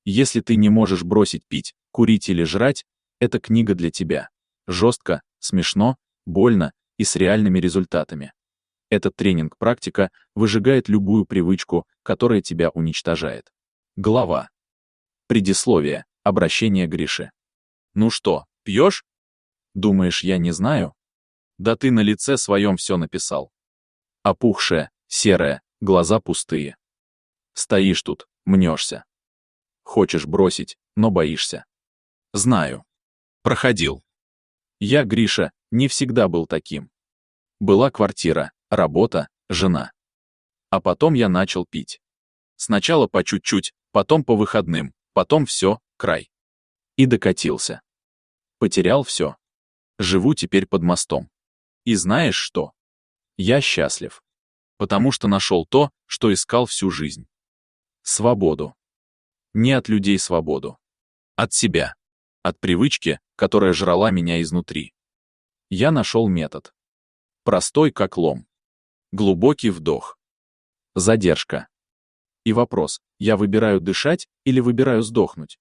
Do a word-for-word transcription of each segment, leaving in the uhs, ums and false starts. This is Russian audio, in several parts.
Если ты не можешь бросить пить, курить или жрать, эта книга для тебя. Жестко, смешно, больно и с реальными результатами. Этот тренинг-практика выжигает любую привычку, которая тебя уничтожает. Глава. Предисловие. Обращение Гриши. Ну что, пьешь? Думаешь, я не знаю? Да ты на лице своем все написал. Опухшая, серая, глаза пустые. Стоишь тут, мнешься. Хочешь бросить, но боишься. Знаю. Проходил. Я, Гриша, не всегда был таким. Была квартира, работа, жена. А потом я начал пить. Сначала по чуть-чуть, потом по выходным, потом все, край. И докатился. Потерял все. Живу теперь под мостом. И знаешь что? Я счастлив. Потому что нашел то, что искал всю жизнь. Свободу. Не от людей свободу. От себя. От привычки, которая жрала меня изнутри. Я нашел метод. Простой, как лом. Глубокий вдох. Задержка. И вопрос, я выбираю дышать или выбираю сдохнуть?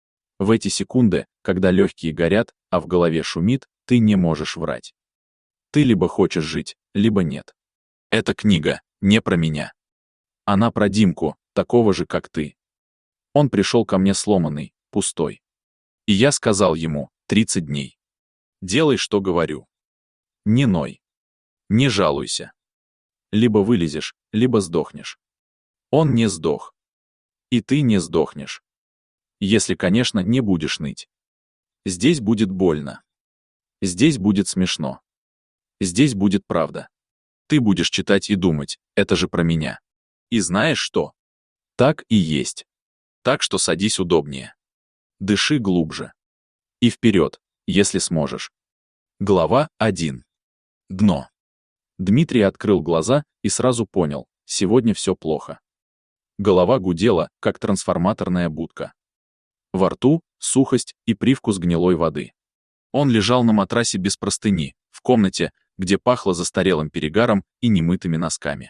В эти секунды, когда легкие горят, а в голове шумит, ты не можешь врать. Ты либо хочешь жить, либо нет. Эта книга не про меня. Она про Димку, такого же, как ты. Он пришел ко мне сломанный, пустой. И я сказал ему, тридцать дней. Делай, что говорю. Не ной. Не жалуйся. Либо вылезешь, либо сдохнешь. Он не сдох. И ты не сдохнешь. Если, конечно, не будешь ныть. Здесь будет больно. Здесь будет смешно. Здесь будет правда. Ты будешь читать и думать, это же про меня. И знаешь что? Так и есть. Так что садись удобнее. Дыши глубже. И вперед, если сможешь. Глава один. Дно. Дмитрий открыл глаза и сразу понял, сегодня все плохо. Голова гудела, как трансформаторная будка. Во рту сухость и привкус гнилой воды. Он лежал на матрасе без простыни, в комнате, где пахло застарелым перегаром и немытыми носками.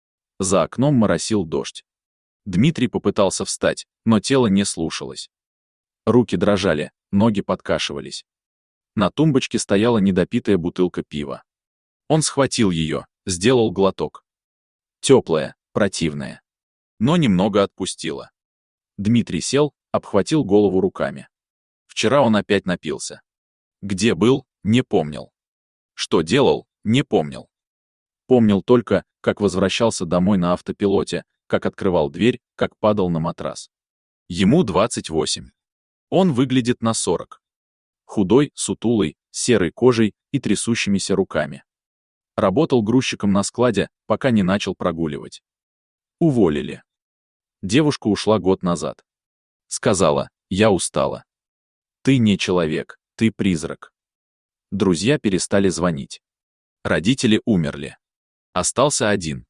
За окном моросил дождь. Дмитрий попытался встать, но тело не слушалось. Руки дрожали, ноги подкашивались. На тумбочке стояла недопитая бутылка пива. Он схватил ее, сделал глоток. Теплая, противная. Но немного отпустила. Дмитрий сел, обхватил голову руками. Вчера он опять напился. Где был, не помнил. Что делал, не помнил. Помнил только, как возвращался домой на автопилоте, как открывал дверь, как падал на матрас. Ему двадцать восемь. Он выглядит на сорок. Худой, сутулый, с серой кожей и трясущимися руками. Работал грузчиком на складе, пока не начал прогуливать. Уволили. Девушка ушла год назад. Сказала, я устала. Ты не человек, ты призрак. Друзья перестали звонить. Родители умерли. Остался один.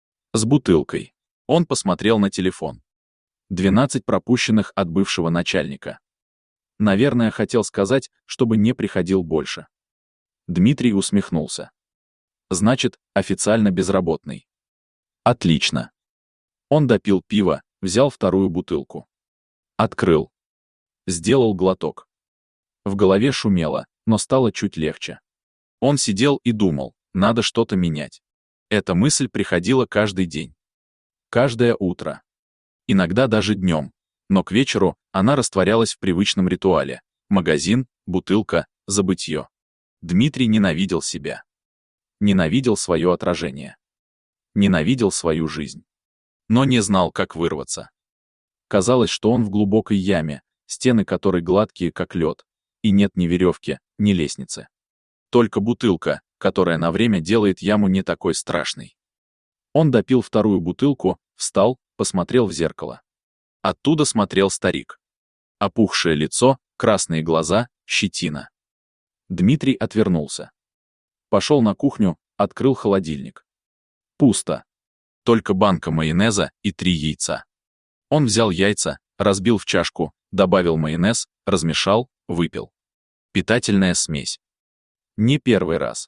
С бутылкой. Он посмотрел на телефон. двенадцать пропущенных от бывшего начальника. Наверное, хотел сказать, чтобы не приходил больше. Дмитрий усмехнулся. Значит, официально безработный. Отлично. Он допил пиво, взял вторую бутылку. Открыл. Сделал глоток. В голове шумело, но стало чуть легче. Он сидел и думал, надо что-то менять. Эта мысль приходила каждый день. Каждое утро. Иногда даже днем. Но к вечеру она растворялась в привычном ритуале. Магазин, бутылка, забытье. Дмитрий ненавидел себя. Ненавидел свое отражение. Ненавидел свою жизнь. Но не знал, как вырваться. Казалось, что он в глубокой яме, стены которой гладкие, как лед, и нет ни веревки, ни лестницы. Только бутылка, которая на время делает яму не такой страшной. Он допил вторую бутылку, встал, посмотрел в зеркало. Оттуда смотрел старик. Опухшее лицо, красные глаза, щетина. Дмитрий отвернулся. Пошел на кухню, открыл холодильник. Пусто. Только банка майонеза и три яйца. Он взял яйца, разбил в чашку, добавил майонез, размешал, выпил. Питательная смесь. Не первый раз.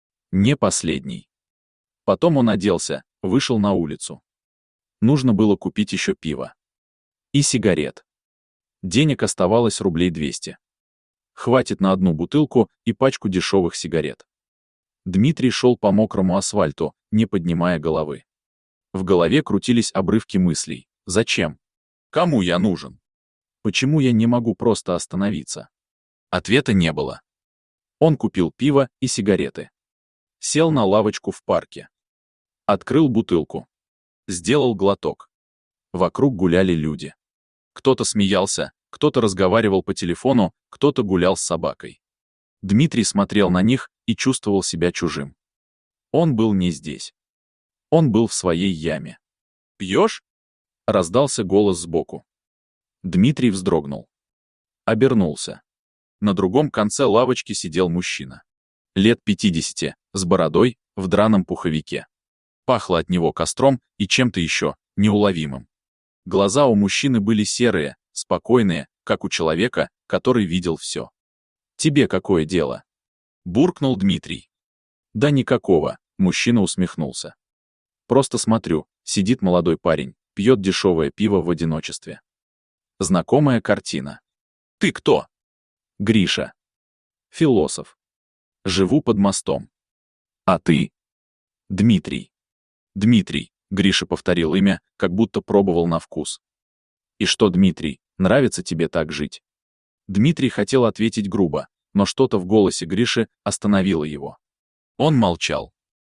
Не последний. Потом он оделся, вышел на улицу. Нужно было купить еще пиво. И сигарет. Денег оставалось рублей двести. Хватит на одну бутылку и пачку дешевых сигарет. Дмитрий шел по мокрому асфальту, не поднимая головы. В голове крутились обрывки мыслей. Зачем? Кому я нужен? Почему я не могу просто остановиться? Ответа не было. Он купил пиво и сигареты. Сел на лавочку в парке. Открыл бутылку. Сделал глоток. Вокруг гуляли люди. Кто-то смеялся, кто-то разговаривал по телефону, кто-то гулял с собакой. Дмитрий смотрел на них и чувствовал себя чужим. Он был не здесь. Он был в своей яме. «Пьешь?» — раздался голос сбоку. Дмитрий вздрогнул. Обернулся. На другом конце лавочки сидел мужчина. Лет пятидесяти, с бородой, в драном пуховике. Пахло от него костром и чем-то еще, неуловимым. Глаза у мужчины были серые, спокойные, как у человека, который видел все. «Тебе какое дело?» — буркнул Дмитрий. «Да никакого», — мужчина усмехнулся. «Просто смотрю, сидит молодой парень, пьет дешевое пиво в одиночестве». Знакомая картина. «Ты кто?» «Гриша. Философ. Живу под мостом». «А ты?» «Дмитрий». «Дмитрий», — Гриша повторил имя, как будто пробовал на вкус. «И что, Дмитрий, нравится тебе так жить?» Дмитрий хотел ответить грубо, но что-то в голосе Гриши остановило его. Он молчал.